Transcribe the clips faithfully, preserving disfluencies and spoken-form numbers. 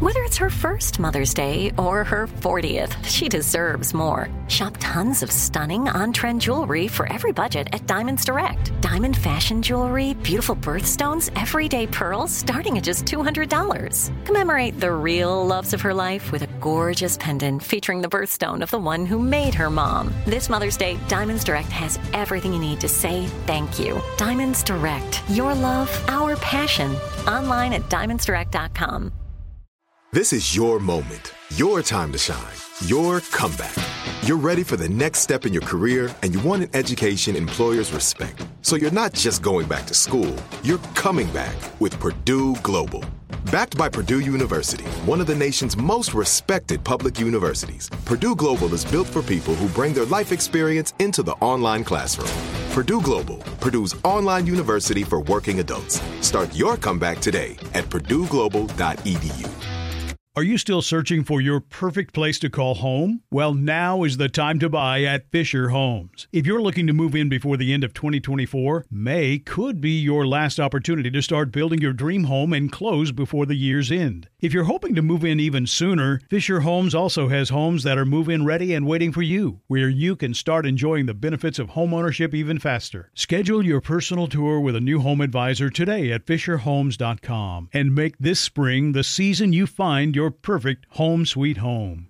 Whether it's her first Mother's Day or her fortieth, she deserves more. Shop tons of stunning on-trend jewelry for every budget at Diamonds Direct. Diamond fashion jewelry, beautiful birthstones, everyday pearls starting at just two hundred dollars. Commemorate the real loves of her life with a gorgeous pendant featuring the birthstone of the one who made her mom. This Mother's Day, Diamonds Direct has everything you need to say thank you. Diamonds Direct. Your love, our passion. Online at diamonds direct dot com. This is your moment, your time to shine, your comeback. You're ready for the next step in your career, and you want an education employers respect. So you're not just going back to school, you're coming back with Purdue Global. Backed by Purdue University, one of the nation's most respected public universities, Purdue Global is built for people who bring their life experience into the online classroom. Purdue Global, Purdue's online university for working adults. Start your comeback today at purdue global dot e d u. Are you still searching for your perfect place to call home? Well, now is the time to buy at Fisher Homes. If you're looking to move in before the end of twenty twenty-four, May could be your last opportunity to start building your dream home and close before the year's end. If you're hoping to move in even sooner, Fisher Homes also has homes that are move-in ready and waiting for you, where you can start enjoying the benefits of homeownership even faster. Schedule your personal tour with a new home advisor today at fisher homes dot com and make this spring the season you find your your perfect home sweet home.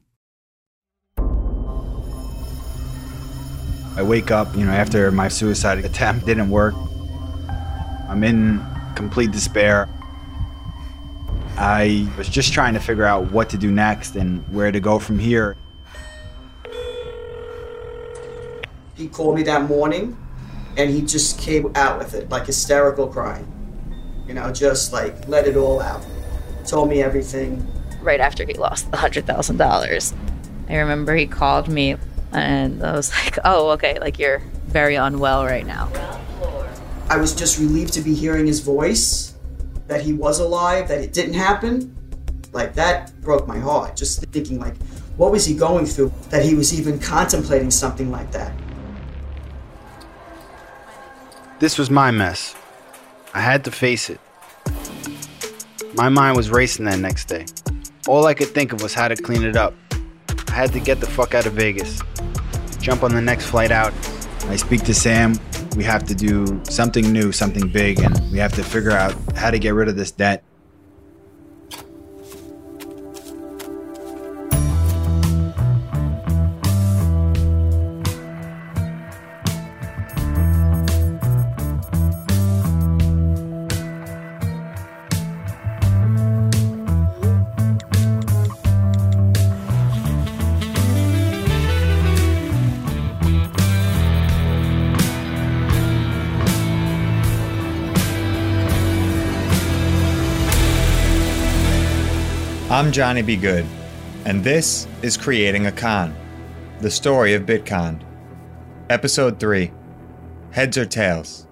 I wake up, you know, after my suicide attempt didn't work. I'm in complete despair. I was just trying to figure out what to do next and where to go from here. He called me that morning and he just came out with it, like hysterical crying. You know, just like let it all out. Told me everything. Right after he lost the one hundred thousand dollars. I remember he called me and I was like, oh, okay, like you're very unwell right now. I was just relieved to be hearing his voice, that he was alive, that it didn't happen. Like that broke my heart, just thinking like, what was he going through that he was even contemplating something like that? This was my mess. I had to face it. My mind was racing that next day. All I could think of was how to clean it up. I had to get the fuck out of Vegas. Jump on the next flight out. I speak to Sam. We have to do something new, something big, and we have to figure out how to get rid of this debt. I'm Johnny B. Good, and this is Creating a Con, the story of Bitcon. Episode three, Heads or Tails.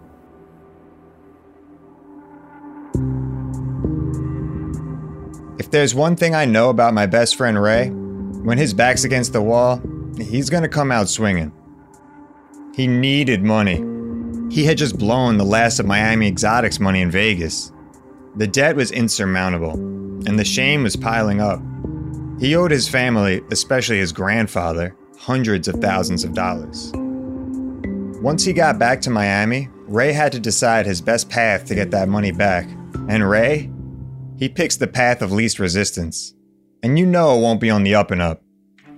If there's one thing I know about my best friend Ray, when his back's against the wall, he's gonna come out swinging. He needed money. He had just blown the last of Miami Exotics money in Vegas. The debt was insurmountable, and the shame was piling up. He owed his family, especially his grandfather, hundreds of thousands of dollars. Once he got back to Miami, Ray had to decide his best path to get that money back. And Ray? He picks the path of least resistance. And you know it won't be on the up and up.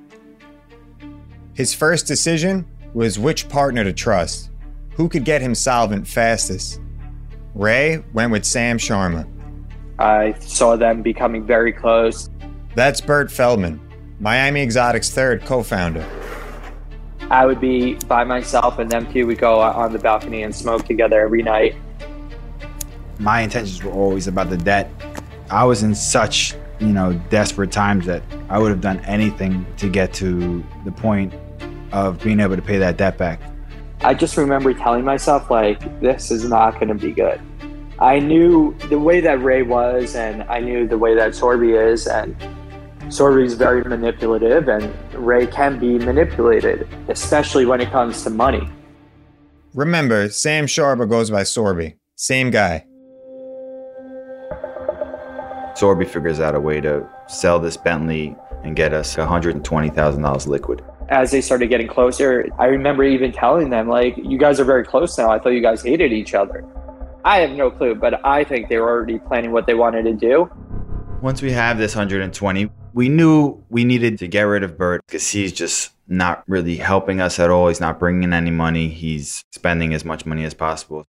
His first decision was which partner to trust. Who could get him solvent fastest? Ray went with Sam Sharma. I saw them becoming very close. That's Bert Feldman, Miami Exotics' third co-founder. I would be by myself and them two would go on the balcony and smoke together every night. My intentions were always about the debt. I was in such, you know, desperate times that I would have done anything to get to the point of being able to pay that debt back. I just remember telling myself, like, this is not going to be good. I knew the way that Ray was, and I knew the way that Sorby is, and Sorby is very manipulative, and Ray can be manipulated, especially when it comes to money. Remember, Sam Sharma goes by Sorby. Same guy. Sorby figures out a way to sell this Bentley and get us one hundred twenty thousand dollars liquid. As they started getting closer, I remember even telling them, like, you guys are very close now. I thought you guys hated each other. I have no clue, but I think they were already planning what they wanted to do. Once we have this one hundred twenty, we knew we needed to get rid of Bert because he's just not really helping us at all. He's not bringing any money. He's spending as much money as possible.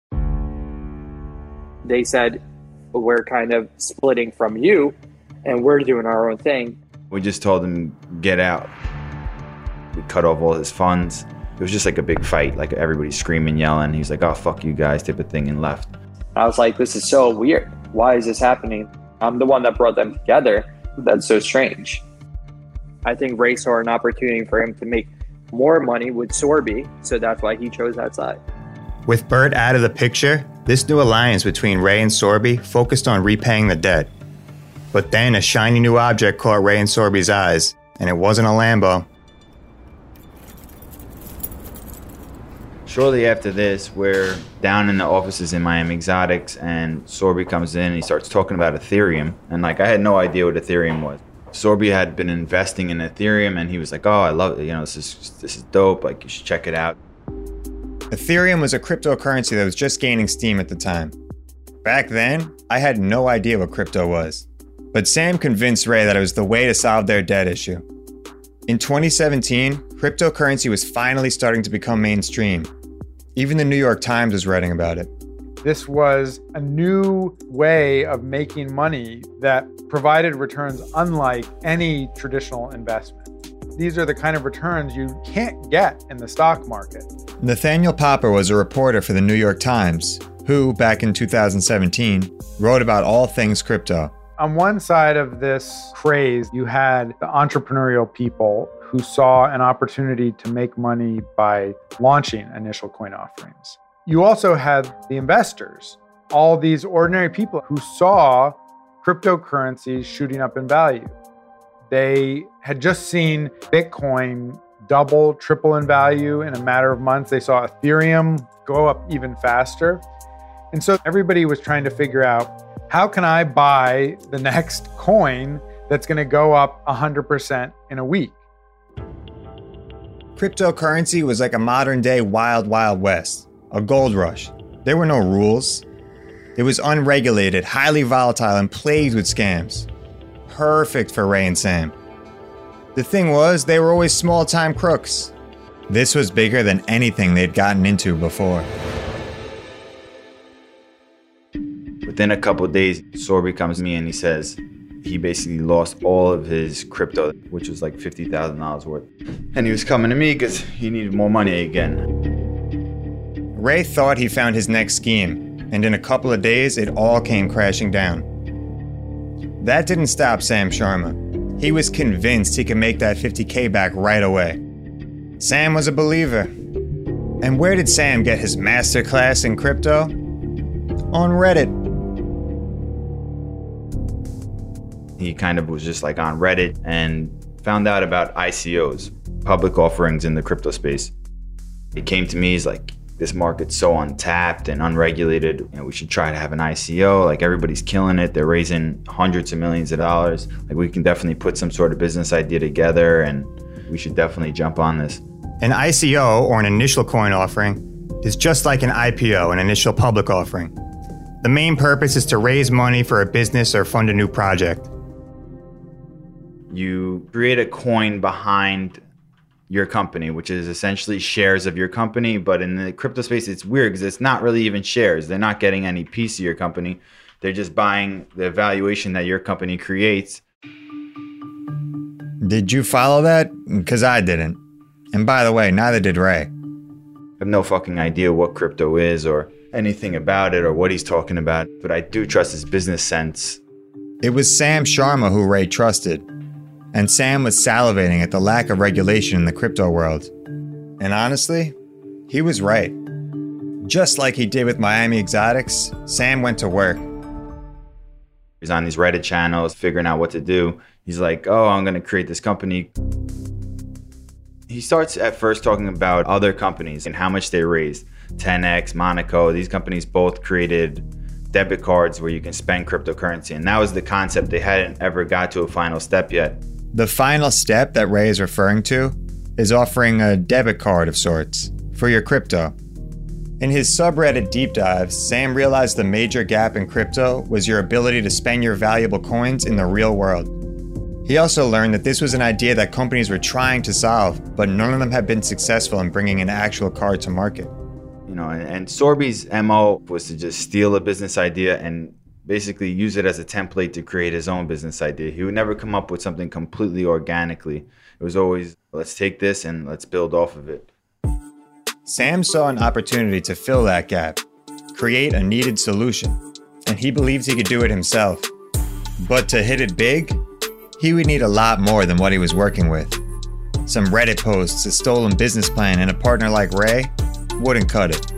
They said, we're kind of splitting from you and we're doing our own thing. We just told him, get out. We cut off all his funds. It was just like a big fight, like everybody screaming, yelling. He's like, oh, fuck you guys, type of thing, and left. I was like, this is so weird. Why is this happening? I'm the one that brought them together. That's so strange. I think Ray saw an opportunity for him to make more money with Sorby, so that's why he chose that side. With Bert out of the picture, this new alliance between Ray and Sorby focused on repaying the debt. But then a shiny new object caught Ray and Sorby's eyes, and it wasn't a Lambo. Shortly after this, we're down in the offices in Miami Exotics, and Sorby comes in and he starts talking about Ethereum. And like, I had no idea what Ethereum was. Sorby had been investing in Ethereum, and he was like, oh, I love it. You know, this is this is dope. Like, you should check it out. Ethereum was a cryptocurrency that was just gaining steam at the time. Back then, I had no idea what crypto was. But Sam convinced Ray that it was the way to solve their debt issue. In twenty seventeen, cryptocurrency was finally starting to become mainstream. Even the New York Times was writing about it. This was a new way of making money that provided returns unlike any traditional investment. These are the kind of returns you can't get in the stock market. Nathaniel Popper was a reporter for the New York Times, who, back in two thousand seventeen, wrote about all things crypto. On one side of this craze, you had the entrepreneurial people who saw an opportunity to make money by launching initial coin offerings. You also had the investors, all these ordinary people who saw cryptocurrencies shooting up in value. They had just seen Bitcoin double, triple in value in a matter of months. They saw Ethereum go up even faster. And so everybody was trying to figure out, how can I buy the next coin that's going to go up one hundred percent in a week? Cryptocurrency was like a modern-day wild, wild west, a gold rush. There were no rules. It was unregulated, highly volatile, and plagued with scams. Perfect for Ray and Sam. The thing was, they were always small-time crooks. This was bigger than anything they'd gotten into before. Within a couple of days, Sorby comes to me and he says he basically lost all of his crypto, which was like fifty thousand dollars worth. And he was coming to me because he needed more money again. Ray thought he found his next scheme, and in a couple of days, it all came crashing down. That didn't stop Sam Sharma. He was convinced he could make that fifty K back right away. Sam was a believer. And where did Sam get his masterclass in crypto? On Reddit. He kind of was just like on Reddit and found out about I C Os, public offerings in the crypto space. He came to me, he's like, this market's so untapped and unregulated, you know, we should try to have an I C O. Like, everybody's killing it. They're raising hundreds of millions of dollars. Like, we can definitely put some sort of business idea together and we should definitely jump on this. An I C O, or an initial coin offering, is just like an I P O, an initial public offering. The main purpose is to raise money for a business or fund a new project. You create a coin behind your company, which is essentially shares of your company. But in the crypto space, it's weird because it's not really even shares. They're not getting any piece of your company. They're just buying the valuation that your company creates. Did you follow that? Because I didn't. And by the way, neither did Ray. I have no fucking idea what crypto is or anything about it or what he's talking about, but I do trust his business sense. It was Sam Sharma who Ray trusted. And Sam was salivating at the lack of regulation in the crypto world. And honestly, he was right. Just like he did with Miami Exotics, Sam went to work. He's on these Reddit channels, figuring out what to do. He's like, oh, I'm going to create this company. He starts at first talking about other companies and how much they raised. ten X, Monaco, these companies both created debit cards where you can spend cryptocurrency. And that was the concept. They hadn't ever got to a final step yet. The final step that Ray is referring to is offering a debit card of sorts for your crypto. In his subreddit deep dives, Sam realized the major gap in crypto was your ability to spend your valuable coins in the real world. He also learned that this was an idea that companies were trying to solve, but none of them had been successful in bringing an actual card to market. You know, and, and Sorby's M O was to just steal a business idea and basically use it as a template to create his own business idea. He would never come up with something completely organically. It was always, let's take this and let's build off of it. Sam saw an opportunity to fill that gap, create a needed solution, and he believes he could do it himself. But to hit it big, he would need a lot more than what he was working with. Some Reddit posts, a stolen business plan, and a partner like Ray wouldn't cut it.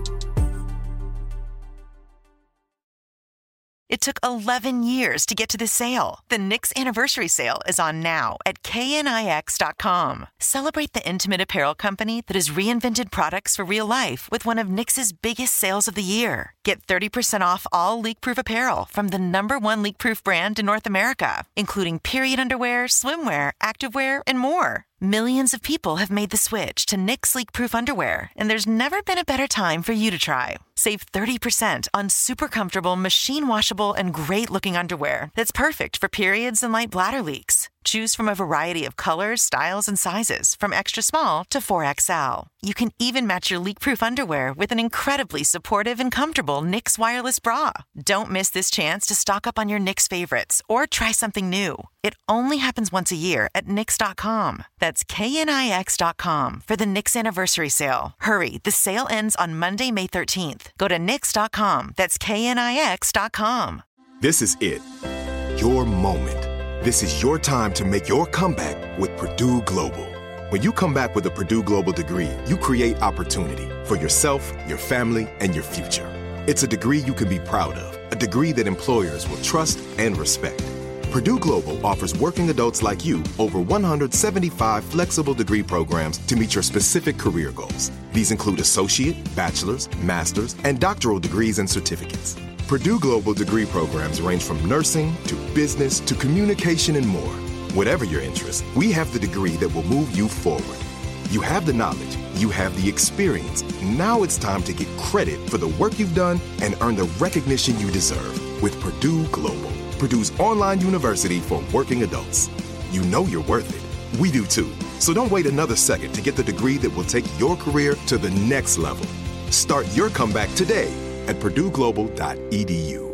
It took eleven years to get to this sale. The Knix Anniversary Sale is on now at K N I X dot com. Celebrate the intimate apparel company that has reinvented products for real life with one of Knix's biggest sales of the year. Get thirty percent off all leak-proof apparel from the number one leak-proof brand in North America, including period underwear, swimwear, activewear, and more. Millions of people have made the switch to Knix leak-proof underwear, and there's never been a better time for you to try. Save thirty percent on super comfortable, machine-washable, and great-looking underwear that's perfect for periods and light bladder leaks. Choose from a variety of colors, styles, and sizes, from extra small to four X L. You can even match your leak-proof underwear with an incredibly supportive and comfortable Knix wireless bra. Don't miss this chance to stock up on your Knix favorites or try something new. It only happens once a year at Knix dot com. That's K N I X dot com for the Knix Anniversary Sale. Hurry, the sale ends on Monday, May thirteenth. Go to Knix dot com. That's K N I X dot com. This is it. Your moment. This is your time to make your comeback with Purdue Global. When you come back with a Purdue Global degree, you create opportunity for yourself, your family, and your future. It's a degree you can be proud of, a degree that employers will trust and respect. Purdue Global offers working adults like you over one hundred seventy-five flexible degree programs to meet your specific career goals. These include associate, bachelor's, master's, and doctoral degrees and certificates. Purdue Global degree programs range from nursing to business to communication and more. Whatever your interest, we have the degree that will move you forward. You have the knowledge, you have the experience. Now it's time to get credit for the work you've done and earn the recognition you deserve with Purdue Global, Purdue's online university for working adults. You know you're worth it. We do too. So don't wait another second to get the degree that will take your career to the next level. Start your comeback today at purdue global dot e d u.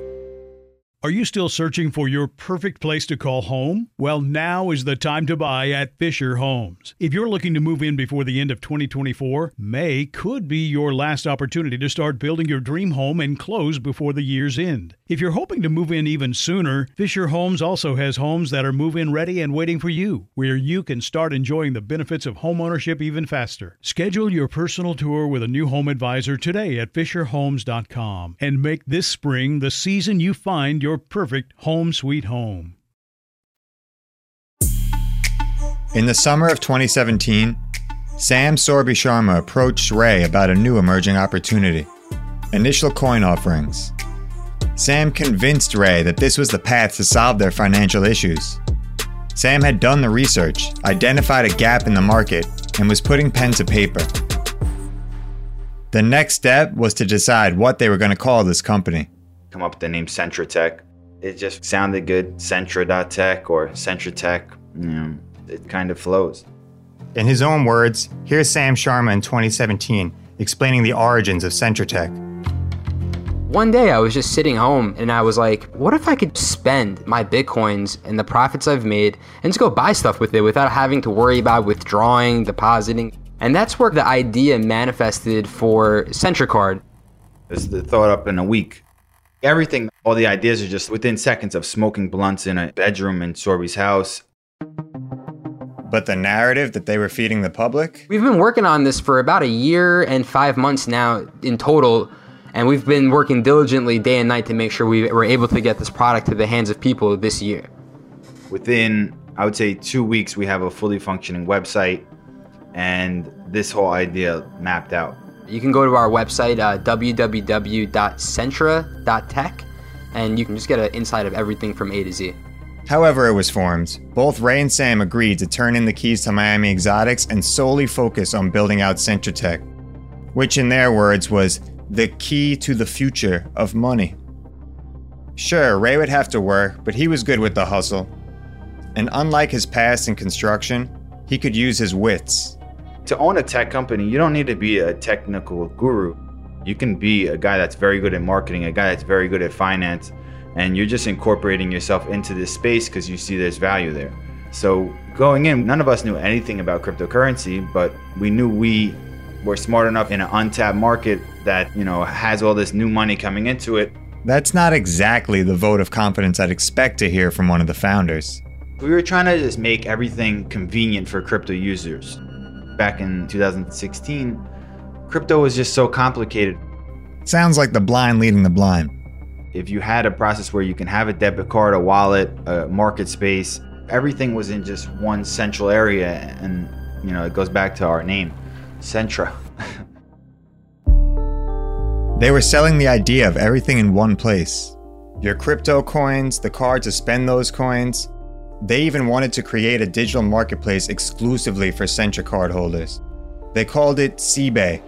Are you still searching for your perfect place to call home? Well, now is the time to buy at Fisher Homes. If you're looking to move in before the end of twenty twenty-four, May could be your last opportunity to start building your dream home and close before the year's end. If you're hoping to move in even sooner, Fisher Homes also has homes that are move-in ready and waiting for you, where you can start enjoying the benefits of homeownership even faster. Schedule your personal tour with a new home advisor today at fisher homes dot com and make this spring the season you find your your perfect home sweet home. In the summer of twenty seventeen, Sam Sorby Sharma approached Ray about a new emerging opportunity, initial coin offerings. Sam convinced Ray that this was the path to solve their financial issues. Sam had done the research, identified a gap in the market, and was putting pen to paper. The next step was to decide what they were going to call this company. Come up with the name CentraTech. It just sounded good. Centra dot tech or CentraTech. You know, it kind of flows. In his own words, here's Sam Sharma in twenty seventeen explaining the origins of CentraTech. One day I was just sitting home and I was like, what if I could spend my Bitcoins and the profits I've made and just go buy stuff with it without having to worry about withdrawing, depositing? And that's where the idea manifested for CentraCard. It was the thought up in a week. Everything, all the ideas are just within seconds of smoking blunts in a bedroom in Sorby's house. But the narrative that they were feeding the public? We've been working on this for about a year and five months now in total, and we've been working diligently day and night to make sure we were able to get this product to the hands of people this year. Within, I would say, two weeks, we have a fully functioning website and this whole idea mapped out. You can go to our website, uh, w w w dot centra dot tech, and you can just get an insight of everything from A to Z. However it was formed, both Ray and Sam agreed to turn in the keys to Miami Exotics and solely focus on building out CentraTech, which in their words was the key to the future of money. Sure, Ray would have to work, but he was good with the hustle. And unlike his past in construction, he could use his wits. To own a tech company, you don't need to be a technical guru. You can be a guy that's very good at marketing, a guy that's very good at finance, and you're just incorporating yourself into this space because you see there's value there. So going in, none of us knew anything about cryptocurrency, but we knew we were smart enough in an untapped market that, you know, has all this new money coming into it. That's not exactly the vote of confidence I'd expect to hear from one of the founders. We were trying to just make everything convenient for crypto users. Back in two thousand sixteen, crypto was just so complicated. Sounds like the blind leading the blind. If you had a process where you can have a debit card, a wallet, a market space, everything was in just one central area, and you know, it goes back to our name, Centra. They were selling the idea of everything in one place. Your crypto coins, the card to spend those coins. They even wanted to create a digital marketplace exclusively for Centra card holders. They called it C-Bay.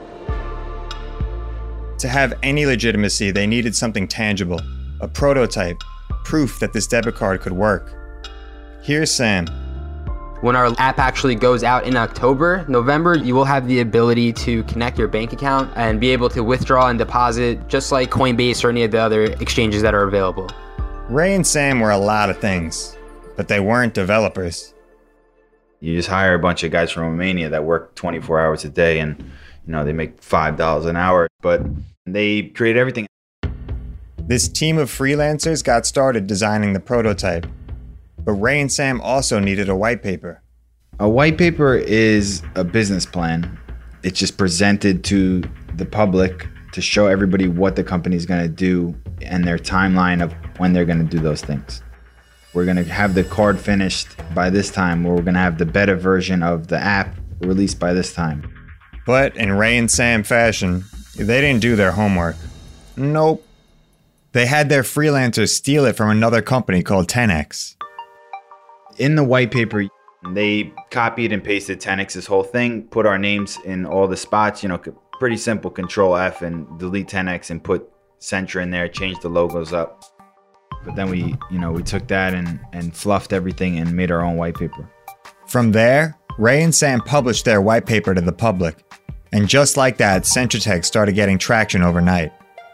To have any legitimacy, they needed something tangible, a prototype, proof that this debit card could work. Here's Sam. When our app actually goes out in October, November, you will have the ability to connect your bank account and be able to withdraw and deposit just like Coinbase or any of the other exchanges that are available. Ray and Sam were a lot of things, but they weren't developers. You just hire a bunch of guys from Romania that work twenty-four hours a day, and you know, they make five dollars an hour, but they create everything. This team of freelancers got started designing the prototype, but Ray and Sam also needed a white paper. A white paper is a business plan. It's just presented to the public to show everybody what the company is going to do and their timeline of when they're going to do those things. We're going to have the card finished by this time, or we're going to have the beta version of the app released by this time. But in Ray and Sam fashion, they didn't do their homework. Nope. They had their freelancers steal it from another company called ten X. In the white paper, they copied and pasted ten X's whole thing, put our names in all the spots, you know, pretty simple, control F and delete ten X and put Centra in there, change the logos up. But then we, you know, we took that and, and fluffed everything and made our own white paper. From there, Ray and Sam published their white paper to the public. And just like that, CentraTech started getting traction overnight.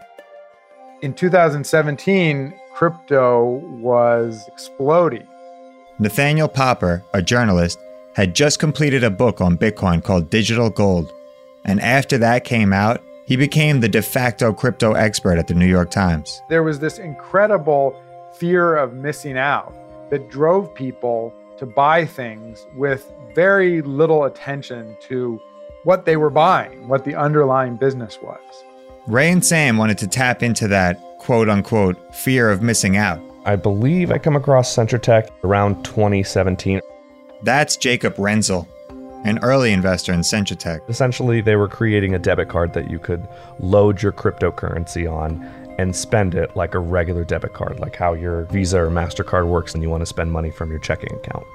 In two thousand seventeen, crypto was exploding. Nathaniel Popper, a journalist, had just completed a book on Bitcoin called Digital Gold. And after that came out, he became the de facto crypto expert at the New York Times. There was this incredible fear of missing out that drove people to buy things with very little attention to what they were buying, what the underlying business was. Ray and Sam wanted to tap into that quote-unquote fear of missing out. I believe I come across CentraTech around twenty seventeen. That's Jacob Renzel, an early investor in CentraTech. Essentially, they were creating a debit card that you could load your cryptocurrency on and spend it like a regular debit card, like how your Visa or MasterCard works and you want to spend money from your checking account.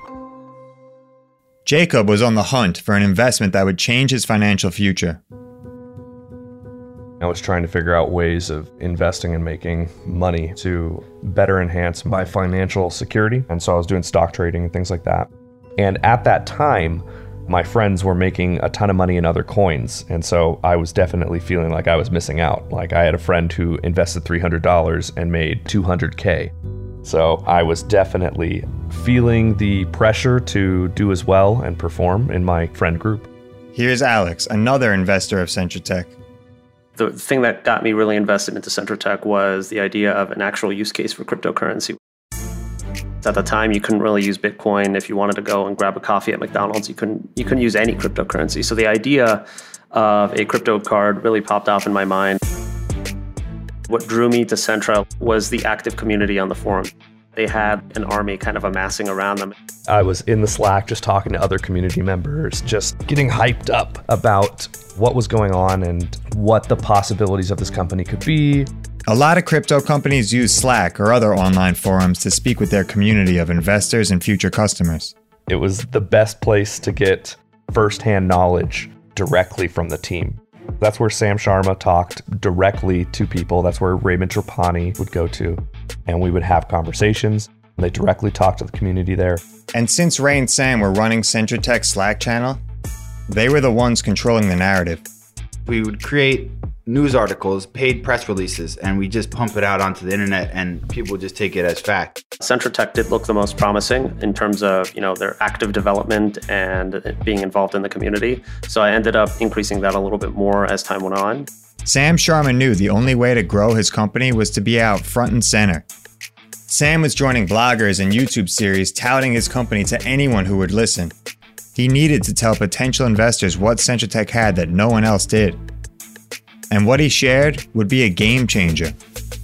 Jacob was on the hunt for an investment that would change his financial future. I was trying to figure out ways of investing and making money to better enhance my financial security. And so I was doing stock trading and things like that. And at that time, my friends were making a ton of money in other coins. And so I was definitely feeling like I was missing out. Like I had a friend who invested three hundred dollars and made two hundred K. So I was definitely feeling the pressure to do as well and perform in my friend group. Here's Alex, another investor of CentraTech. The thing that got me really invested into CentraTech was the idea of an actual use case for cryptocurrency. At the time, you couldn't really use Bitcoin. If you wanted to go and grab a coffee at McDonald's, you couldn't you couldn't use any cryptocurrency. So the idea of a crypto card really popped off in my mind. What drew me to Centra was the active community on the forum. They had an army kind of amassing around them. I was in the Slack just talking to other community members, just getting hyped up about what was going on and what the possibilities of this company could be. A lot of crypto companies use Slack or other online forums to speak with their community of investors and future customers. It was the best place to get firsthand knowledge directly from the team. That's where Sam Sharma talked directly to people. That's where Raymond Trapani would go to, and we would have conversations. They directly talked to the community there. And since Ray and Sam were running CentraTech's Slack channel, they were the ones controlling the narrative. We would create news articles, paid press releases, and we just pump it out onto the internet and people would just take it as fact. CentraTech did look the most promising in terms of, you know, their active development and being involved in the community. So I ended up increasing that a little bit more as time went on. Sam Sharma knew the only way to grow his company was to be out front and center. Sam was joining bloggers and YouTube series touting his company to anyone who would listen. He needed to tell potential investors what CentraTech had that no one else did. And what he shared would be a game changer.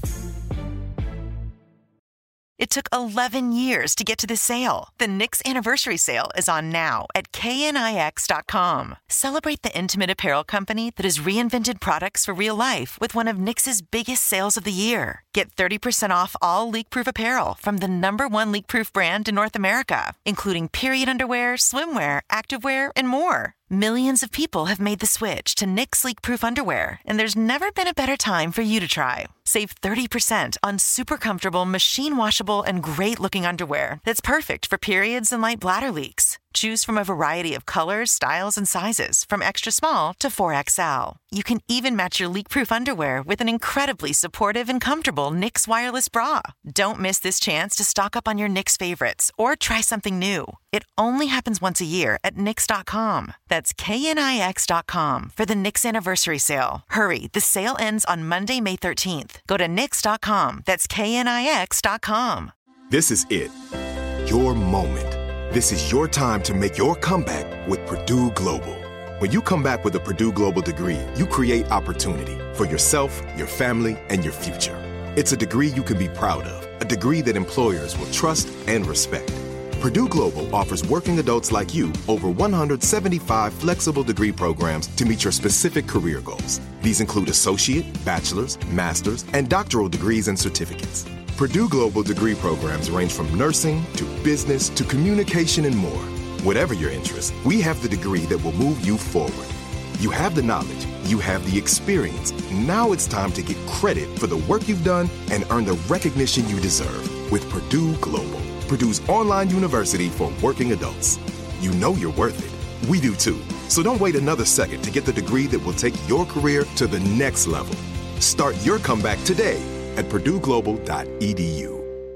It took eleven years to get to this sale. The Knix Anniversary Sale is on now at K N I X dot com. Celebrate the intimate apparel company that has reinvented products for real life with one of Knix's biggest sales of the year. Get thirty percent off all leak-proof apparel from the number one leak-proof brand in North America, including period underwear, swimwear, activewear, and more. Millions of people have made the switch to Knix leak-proof underwear, and there's never been a better time for you to try. Save thirty percent on super comfortable, machine-washable, and great-looking underwear that's perfect for periods and light bladder leaks. Choose from a variety of colors, styles, and sizes, from extra small to four X L. You can even match your leak-proof underwear with an incredibly supportive and comfortable Knix wireless bra. Don't miss this chance to stock up on your Knix favorites or try something new. It only happens once a year at Knix dot com. That's K N I X dot com for the Knix Anniversary Sale. Hurry, the sale ends on Monday, May thirteenth. Go to Knix dot com. That's K N I X dot com. This is it. Your moment. This is your time to make your comeback with Purdue Global. When you come back with a Purdue Global degree, you create opportunity for yourself, your family, and your future. It's a degree you can be proud of, a degree that employers will trust and respect. Purdue Global offers working adults like you over one hundred seventy-five flexible degree programs to meet your specific career goals. These include associate, bachelor's, master's, and doctoral degrees and certificates. Purdue Global degree programs range from nursing to business to communication and more. Whatever your interest, we have the degree that will move you forward. You have the knowledge, you have the experience. Now it's time to get credit for the work you've done and earn the recognition you deserve with Purdue Global, Purdue's online university for working adults. You know you're worth it. We do too. So don't wait another second to get the degree that will take your career to the next level. Start your comeback today at purdue global dot e d u.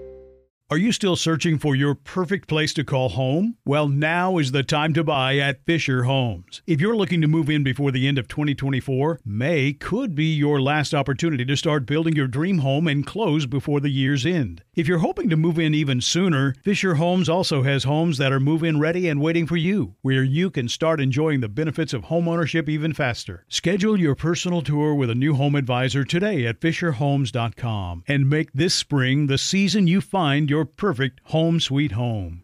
Are you still searching for your perfect place to call home? Well, now is the time to buy at Fisher Homes. If you're looking to move in before the end of twenty twenty-four, May could be your last opportunity to start building your dream home and close before the year's end. If you're hoping to move in even sooner, Fisher Homes also has homes that are move-in ready and waiting for you, where you can start enjoying the benefits of homeownership even faster. Schedule your personal tour with a new home advisor today at fisher homes dot com and make this spring the season you find your perfect home sweet home.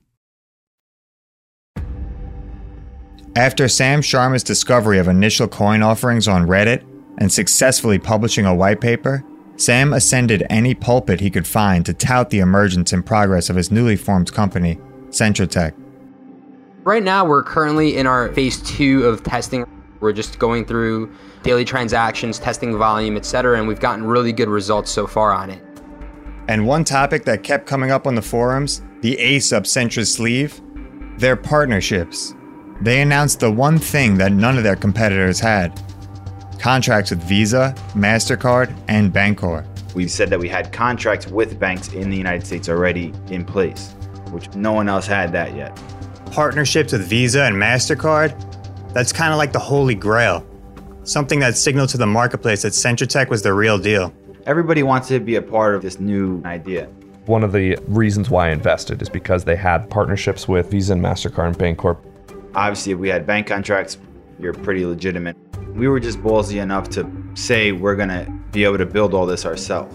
After Sam Sharma's discovery of initial coin offerings on Reddit and successfully publishing a white paper, Sam ascended any pulpit he could find to tout the emergence and progress of his newly formed company, CentraTech. Right now, we're currently in our phase two of testing. We're just going through daily transactions, testing volume, et cetera, and we've gotten really good results so far on it. And one topic that kept coming up on the forums, the ace up Centra's sleeve, their partnerships. They announced the one thing that none of their competitors had: contracts with Visa, MasterCard, and Bancor. We said that we had contracts with banks in the United States already in place, which no one else had that yet. Partnerships with Visa and MasterCard? That's kind of like the holy grail. Something that signaled to the marketplace that CentraTech was the real deal. Everybody wants to be a part of this new idea. One of the reasons why I invested is because they had partnerships with Visa and MasterCard and Bancorp. Obviously, if we had bank contracts, you're pretty legitimate. We were just ballsy enough to say we're going to be able to build all this ourselves.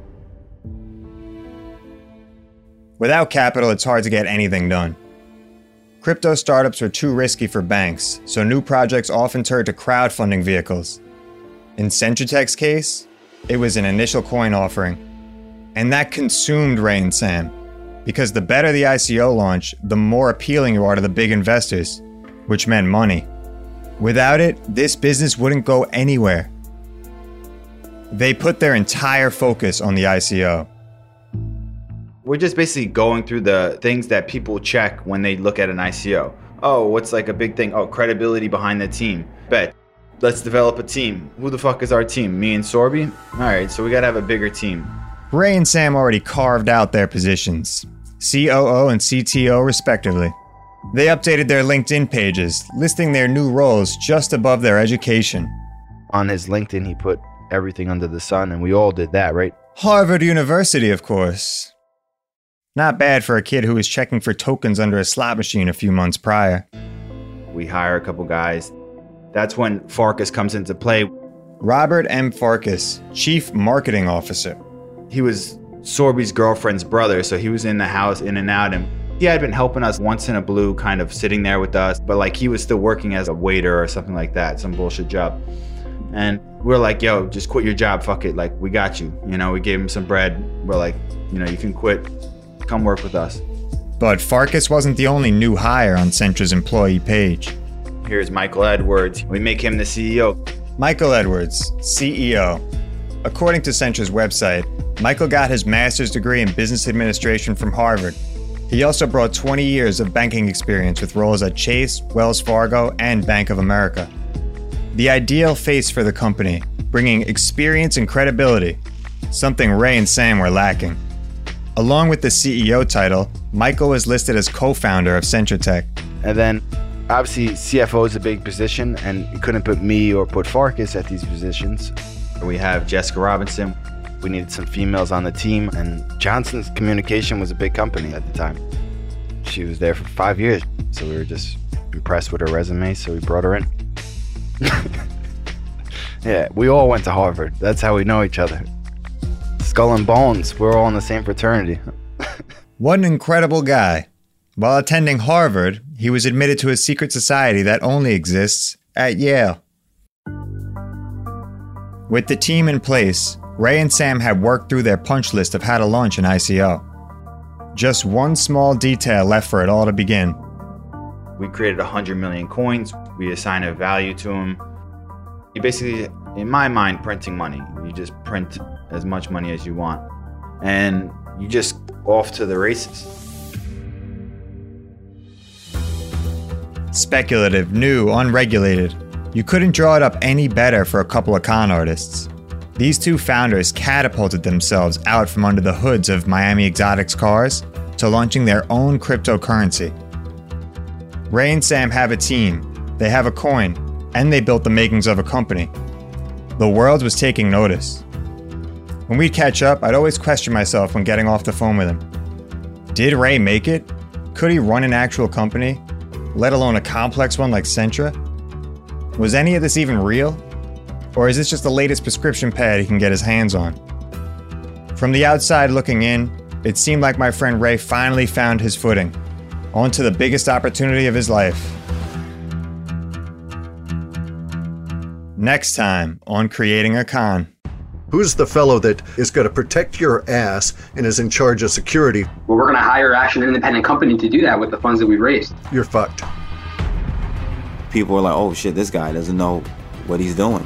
Without capital, it's hard to get anything done. Crypto startups are too risky for banks, so new projects often turn to crowdfunding vehicles. In CentraTech's case, It was an initial coin offering. And that consumed Ray and Sam. Because the better the I C O launch, the more appealing you are to the big investors, which meant money. Without it, this business wouldn't go anywhere. They put their entire focus on the I C O. We're just basically going through the things that people check when they look at an I C O. Oh, what's like a big thing? Oh, credibility behind the team. Bet. Let's develop a team. Who the fuck is our team? Me and Sorby? All right, so we gotta have a bigger team. Ray and Sam already carved out their positions, C O O and C T O respectively. They updated their LinkedIn pages, listing their new roles just above their education. On his LinkedIn, he put everything under the sun, and we all did that, right? Harvard University, of course. Not bad for a kid who was checking for tokens under a slot machine a few months prior. We hire a couple guys. That's when Farkas comes into play. Robert M. Farkas, Chief Marketing Officer. He was Sorby's girlfriend's brother, so he was in the house in and out, and he had been helping us once in a blue, kind of sitting there with us, but like he was still working as a waiter or something like that, some bullshit job. And we're like, yo, just quit your job, fuck it, like we got you. You know, we gave him some bread. We're like, you know, you can quit, come work with us. But Farkas wasn't the only new hire on Centra's employee page. Here's Michael Edwards. We make him the C E O. Michael Edwards, C E O. According to Centra's website, Michael got his master's degree in business administration from Harvard. He also brought twenty years of banking experience with roles at Chase, Wells Fargo, and Bank of America. The ideal face for the company, bringing experience and credibility, something Ray and Sam were lacking. Along with the C E O title, Michael was listed as co-founder of CentraTech. And then, obviously, C F O is a big position, and you couldn't put me or put Farkas at these positions. We have Jessica Robinson. We needed some females on the team, and Johnson's Communication was a big company at the time. She was there for five years, so we were just impressed with her resume, so we brought her in. Yeah, we all went to Harvard. That's how we know each other. Skull and Bones, we're all in the same fraternity. What an incredible guy. While attending Harvard, he was admitted to a secret society that only exists at Yale. With the team in place, Ray and Sam had worked through their punch list of how to launch an I C O. Just one small detail left for it all to begin. We created one hundred million coins. We assign a value to them. You basically, in my mind, printing money. You just print as much money as you want. And you just off to the races. Speculative, new, unregulated. You couldn't draw it up any better for a couple of con artists. These two founders catapulted themselves out from under the hoods of Miami Exotics cars to launching their own cryptocurrency. Ray and Sam have a team, they have a coin, and they built the makings of a company. The world was taking notice. When we'd catch up, I'd always question myself when getting off the phone with him. Did Ray make it? Could he run an actual company, let alone a complex one like Centra? Was any of this even real? Or is this just the latest prescription pad he can get his hands on? From the outside looking in, it seemed like my friend Ray finally found his footing, onto the biggest opportunity of his life. Next time on Creating a Con. Who's the fellow that is going to protect your ass and is in charge of security? Well, we're going to hire actually an independent company to do that with the funds that we've raised. You're fucked. People are like, oh shit, this guy doesn't know what he's doing.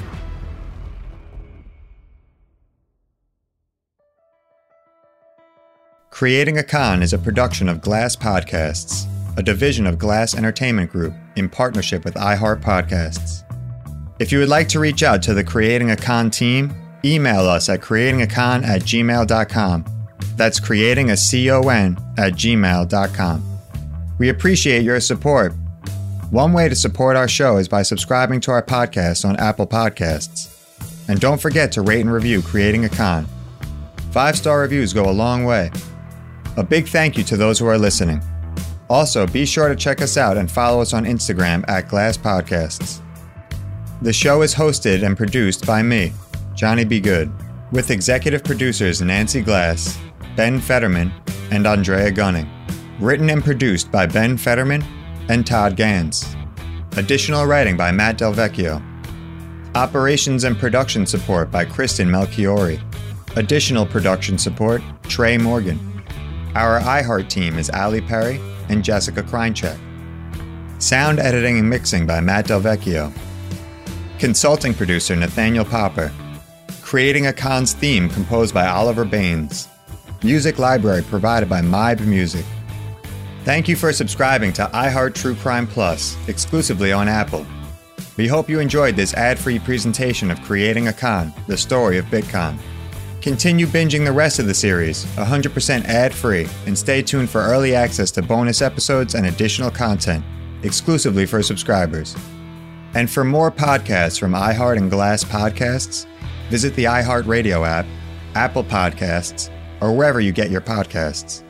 Creating a Con is a production of Glass Podcasts, a division of Glass Entertainment Group in partnership with iHeart Podcasts. If you would like to reach out to the Creating a Con team, email us at creatingacon at gmail dot com. That's creating a C-O-N at gmail dot com. We appreciate your support. One way to support our show is by subscribing to our podcast on Apple Podcasts. And don't forget to rate and review Creating a Con. Five-star reviews go a long way. A big thank you to those who are listening. Also, be sure to check us out and follow us on Instagram at Glass Podcasts. The show is hosted and produced by me, Johnny B. Good, with executive producers Nancy Glass, Ben Fetterman, and Andrea Gunning. Written and produced by Ben Fetterman and Todd Gans. Additional writing by Matt Del Vecchio. Operations and production support by Kristen Melchiori. Additional production support, Trey Morgan. Our iHeart team is Ali Perry and Jessica Kreincheck. Sound editing and mixing by Matt Del Vecchio. Consulting producer Nathaniel Popper. Creating a Con's theme composed by Oliver Baines. Music library provided by Mybe Music. Thank you for subscribing to iHeart True Crime Plus, exclusively on Apple. We hope you enjoyed this ad-free presentation of Creating a Con, the story of Bitcon. Continue binging the rest of the series, one hundred percent ad-free, and stay tuned for early access to bonus episodes and additional content, exclusively for subscribers. And for more podcasts from iHeart and Glass Podcasts, visit the iHeartRadio app, Apple Podcasts, or wherever you get your podcasts.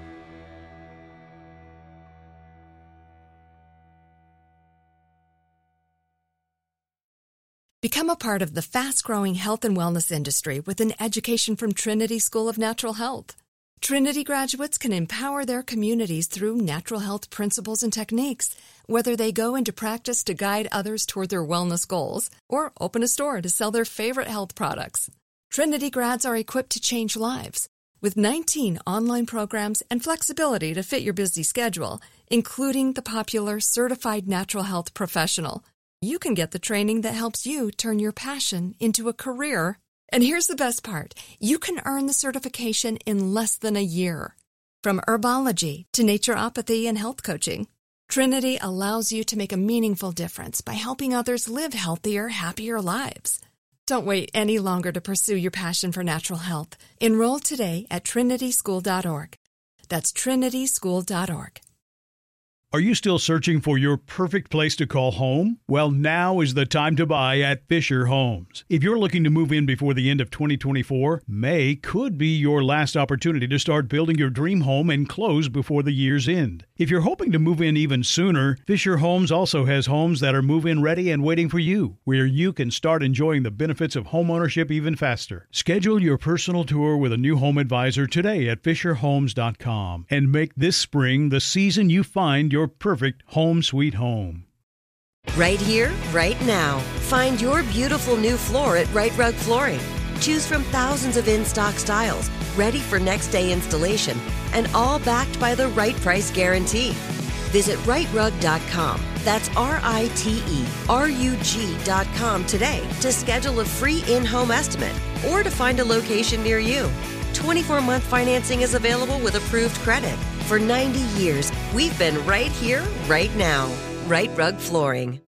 Become a part of the fast-growing health and wellness industry with an education from Trinity School of Natural Health. Trinity graduates can empower their communities through natural health principles and techniques, whether they go into practice to guide others toward their wellness goals or open a store to sell their favorite health products. Trinity grads are equipped to change lives with nineteen online programs and flexibility to fit your busy schedule, including the popular Certified Natural Health Professional. You can get the training that helps you turn your passion into a career. And here's the best part. You can earn the certification in less than a year. From herbology to naturopathy and health coaching, Trinity allows you to make a meaningful difference by helping others live healthier, happier lives. Don't wait any longer to pursue your passion for natural health. Enroll today at trinity school dot org. That's trinity school dot org. Are you still searching for your perfect place to call home? Well, now is the time to buy at Fisher Homes. If you're looking to move in before the end of twenty twenty-four, May could be your last opportunity to start building your dream home and close before the year's end. If you're hoping to move in even sooner, Fisher Homes also has homes that are move-in ready and waiting for you, where you can start enjoying the benefits of homeownership even faster. Schedule your personal tour with a new home advisor today at fisher homes dot com and make this spring the season you find your perfect home sweet home. Right here, right now. Find your beautiful new floor at Right Rug Flooring. Choose from thousands of in-stock styles, ready for next day installation, and all backed by the right price guarantee. Visit right rug dot com. That's R I T E R U G dot com today to schedule a free in-home estimate or to find a location near you. twenty-four month financing is available with approved credit. For ninety years, we've been right here, right now. Right Rug Flooring.